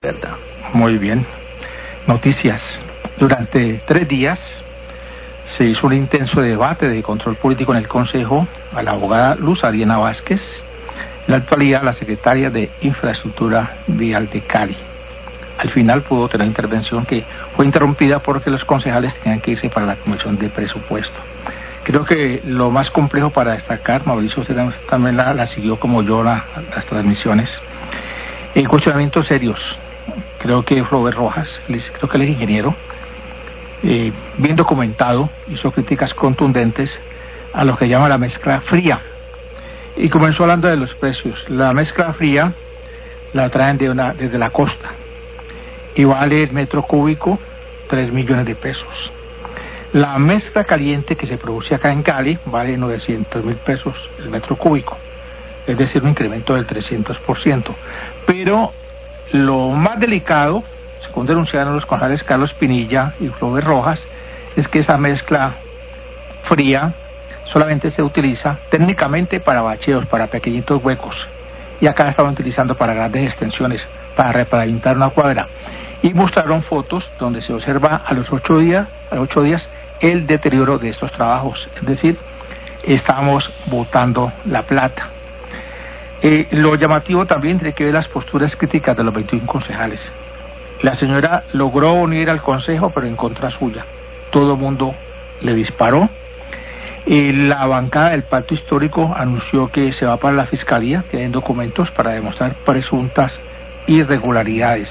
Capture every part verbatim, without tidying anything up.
¿Verdad? Muy bien. Noticias. Durante tres días se hizo un intenso debate de control político en el Consejo a la abogada Luz Ariana Vázquez, en la actualidad la secretaria de Infraestructura Vial de Cali. Al final pudo tener intervención que fue interrumpida porque los concejales tenían que irse para la comisión de presupuesto. Creo que lo más complejo para destacar, Mauricio, usted también la, la siguió como yo la, las transmisiones, en cuestionamientos serios. Creo que Robert Rojas, creo que él es ingeniero, eh, bien documentado, hizo críticas contundentes a lo que llama la mezcla fría. Y comenzó hablando de los precios. La mezcla fría la traen de una, desde la costa y vale el metro cúbico tres millones de pesos. La mezcla caliente que se produce acá en Cali vale novecientos mil pesos el metro cúbico, es decir, un incremento del trescientos por ciento. Pero lo más delicado, según denunciaron los concejales Carlos Pinilla y Robert Rojas, es que esa mezcla fría solamente se utiliza técnicamente para bacheos, para pequeñitos huecos, y acá la estaban utilizando para grandes extensiones, para repavimentar una cuadra. Y mostraron fotos donde se observa a los ocho días, a los ocho días el deterioro de estos trabajos, es decir, estamos botando la plata. Eh, lo llamativo también tiene que ver las posturas críticas de los veintiún concejales. La señora logró unir al consejo, pero en contra suya. Todo el mundo le disparó. Eh, la bancada del Pacto Histórico anunció que se va para la fiscalía, tienen documentos para demostrar presuntas irregularidades.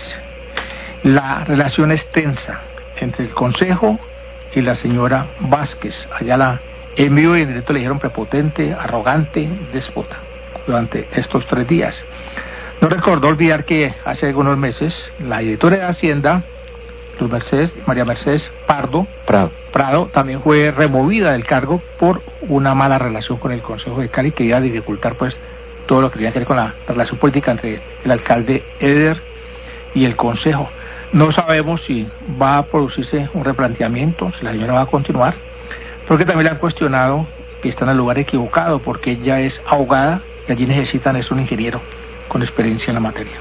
La relación es tensa entre el consejo y la señora Vázquez. Allá la en vivo y en directo le dijeron prepotente, arrogante, déspota durante estos tres días. No recordó olvidar que hace algunos meses la directora de Hacienda, Luz Mercedes, María Mercedes Pardo Prado. Prado, también fue removida del cargo por una mala relación con el Consejo de Cali, que iba a dificultar pues todo lo que tenía que ver con la relación política entre el alcalde Eder y el Consejo. No sabemos si va a producirse un replanteamiento, si la señora va a continuar, porque también le han cuestionado que está en el lugar equivocado, porque ella es abogada y allí necesitan es un ingeniero con experiencia en la materia.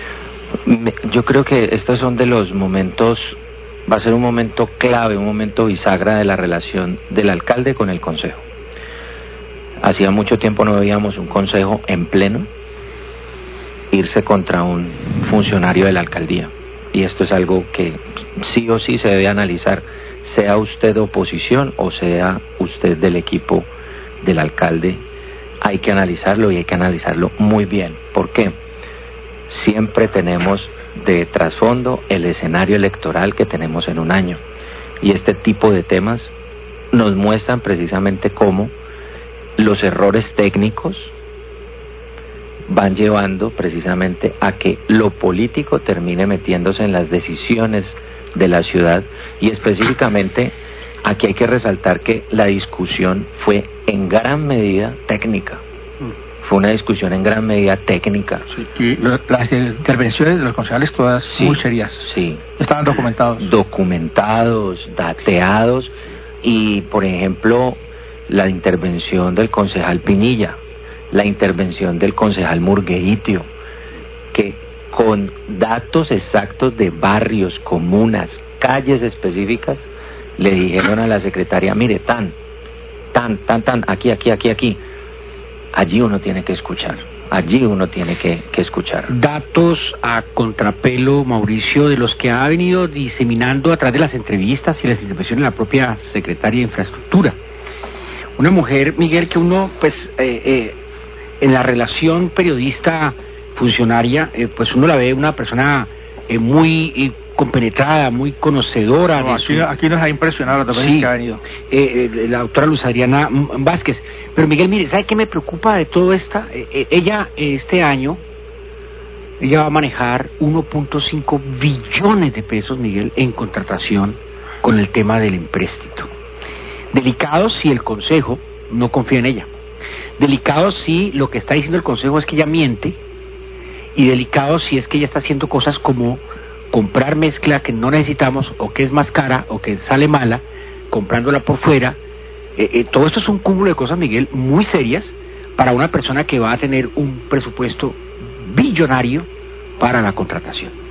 Yo creo que estos son de los momentos, va a ser un momento clave, un momento bisagra de la relación del alcalde con el consejo. Hacía mucho tiempo no veíamos un consejo en pleno irse contra un funcionario de la alcaldía, y esto es algo que sí o sí se debe analizar, sea usted oposición o sea usted del equipo del alcalde. Hay que analizarlo y hay que analizarlo muy bien. ¿Por qué? Siempre tenemos de trasfondo el escenario electoral que tenemos en un año, y este tipo de temas nos muestran precisamente cómo los errores técnicos van llevando precisamente a que lo político termine metiéndose en las decisiones de la ciudad, y específicamente aquí hay que resaltar que la discusión fue en gran medida técnica. Fue una discusión en gran medida técnica. Sí, y lo, las intervenciones de los concejales todas sí, muy serias. Sí. Estaban documentados. Documentados, dateados, y por ejemplo la intervención del concejal Pinilla, la intervención del concejal Murgueitio, que con datos exactos de barrios, comunas, calles específicas, le dijeron a la secretaria, mire, tan, tan, tan, tan, aquí, aquí, aquí, aquí. Allí uno tiene que escuchar, allí uno tiene que, que escuchar. Datos a contrapelo, Mauricio, de los que ha venido diseminando a través de las entrevistas y las intervenciones de la propia secretaria de Infraestructura. Una mujer, Miguel, que uno, pues, eh, eh, en la relación periodista-funcionaria, eh, pues uno la ve una persona eh, muy eh, compenetrada, muy conocedora. No, aquí, su... aquí nos ha impresionado la también sí, que ha venido. Eh, eh, la doctora Luz Ariana Vázquez. Pero Miguel, mire, ¿sabe qué me preocupa de todo esta? Eh, eh, ella, este año, ella va a manejar uno punto cinco billones de pesos, Miguel, en contratación con el tema del empréstito. Delicado si el Consejo no confía en ella. Delicado si lo que está diciendo el Consejo es que ella miente, y delicado si es que ella está haciendo cosas como comprar mezcla que no necesitamos, o que es más cara, o que sale mala, comprándola por fuera. Eh, eh, todo esto es un cúmulo de cosas, Miguel, muy serias para una persona que va a tener un presupuesto billonario para la contratación.